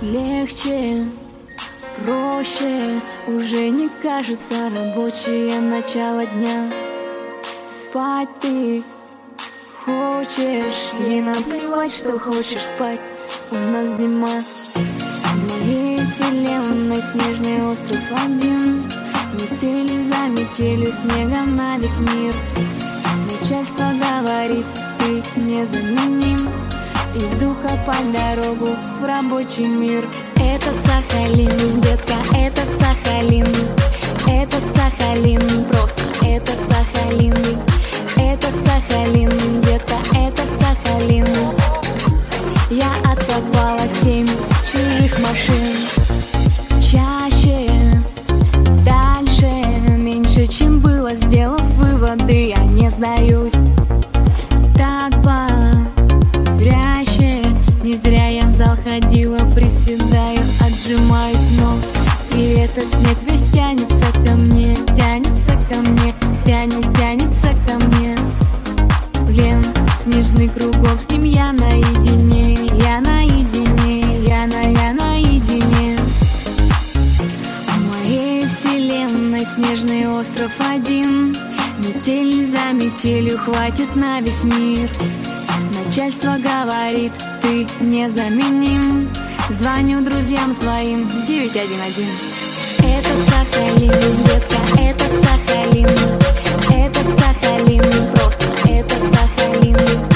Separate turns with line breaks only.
Легче, проще, уже не кажется рабочее начало дня. Спать ты хочешь, ей наплевать, что хочешь спать. У нас зима. В моей вселенной снежный остров один. Метели за метелью, снегом на весь мир. Начальство говорит, ты незаменим. Иду копать дорогу в рабочий мир. Это Сахалин, детка, это Сахалин. Это Сахалин, просто это Сахалин. Это Сахалин, детка, это Сахалин. Я откопала 7 чужих машин. Чаще, дальше, меньше, чем было. Сделав выводы, я не сдаюсь. Так бодряще, не зря я в зал ходила. Приседаю, отжимаюсь, но и этот снег весь тянется ко мне. Тянется ко мне, тянется ко мне. Плен снежный кругом, с ним я наедине. Я наедине, я наедине. В моей вселенной снежный остров один. Метель за метелью, хватит на весь мир. Начальство говорит, ты незаменим. Звоню друзьям своим 911. Это Сахалин, детка, это Сахалин. Это Сахалин, просто это Сахалин.